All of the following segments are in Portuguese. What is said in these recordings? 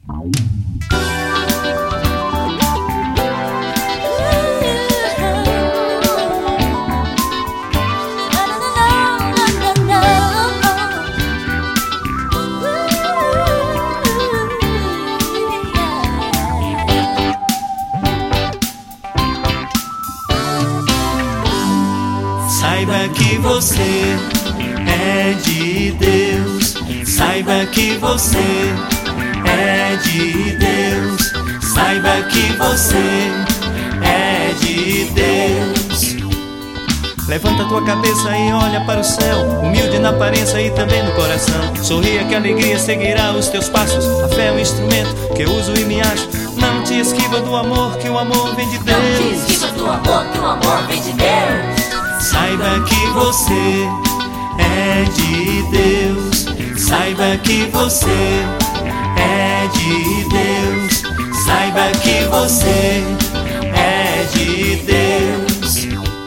Saiba que você é de Deus. Saiba que você é de Deus. Saiba que você é de Deus. Levanta tua cabeça e olha para o céu, humilde na aparência e também no coração. Sorria que a alegria seguirá os teus passos. A fé é um instrumento que eu uso e me acho. Não te esquiva do amor, que o amor vem de Deus. Não te esquiva do amor, que o amor vem de Deus. Saiba que você é de Deus. Saiba que você é de Deus. Saiba que você é de Deus.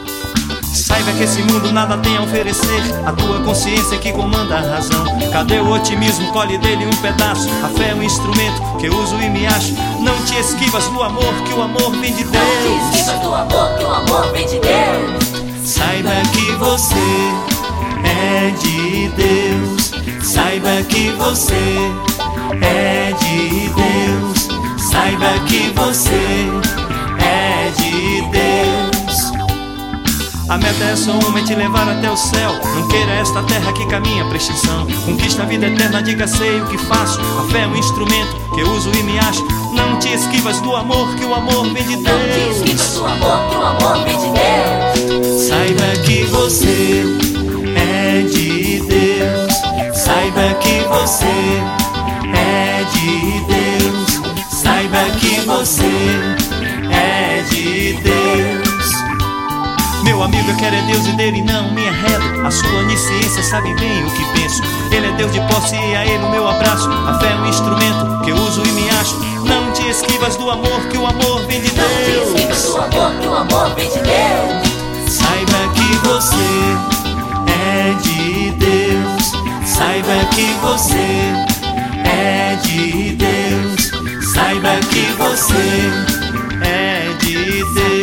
Saiba que esse mundo nada tem a oferecer. A tua consciência que comanda a razão. Cadê o otimismo? Colhe dele um pedaço. A fé é um instrumento que eu uso e me acho. Não te esquivas do amor, que o amor vem de Deus. Não te esquivas do amor, que o amor vem de Deus. Saiba que você é de Deus. Saiba que você é de Deus. Saiba que você é de Deus. A meta é só uma, é te levar até o céu. Não queira esta terra que caminha pra extinção. Conquista a vida eterna, diga sei o que faço. A fé é um instrumento que eu uso e me acho. Não te esquivas do amor, que o amor vem de Deus. Não te esquivas do amor, que o amor vem de Deus. Saiba que você é de Deus. Saiba que você é de Deus. Saiba que você é de Deus. Meu amigo, eu quero é Deus e dele não me arredo. A sua onisciência sabe bem o que penso. Ele é Deus de posse e a ele o meu abraço. A fé é um instrumento que eu uso e me acho. Não te esquivas do amor, que o amor vem de Deus. Não te esquivas do amor, que o amor vem de Deus. Saiba que você é de Deus. Saiba que você é de Deus. Saiba que você é de Deus.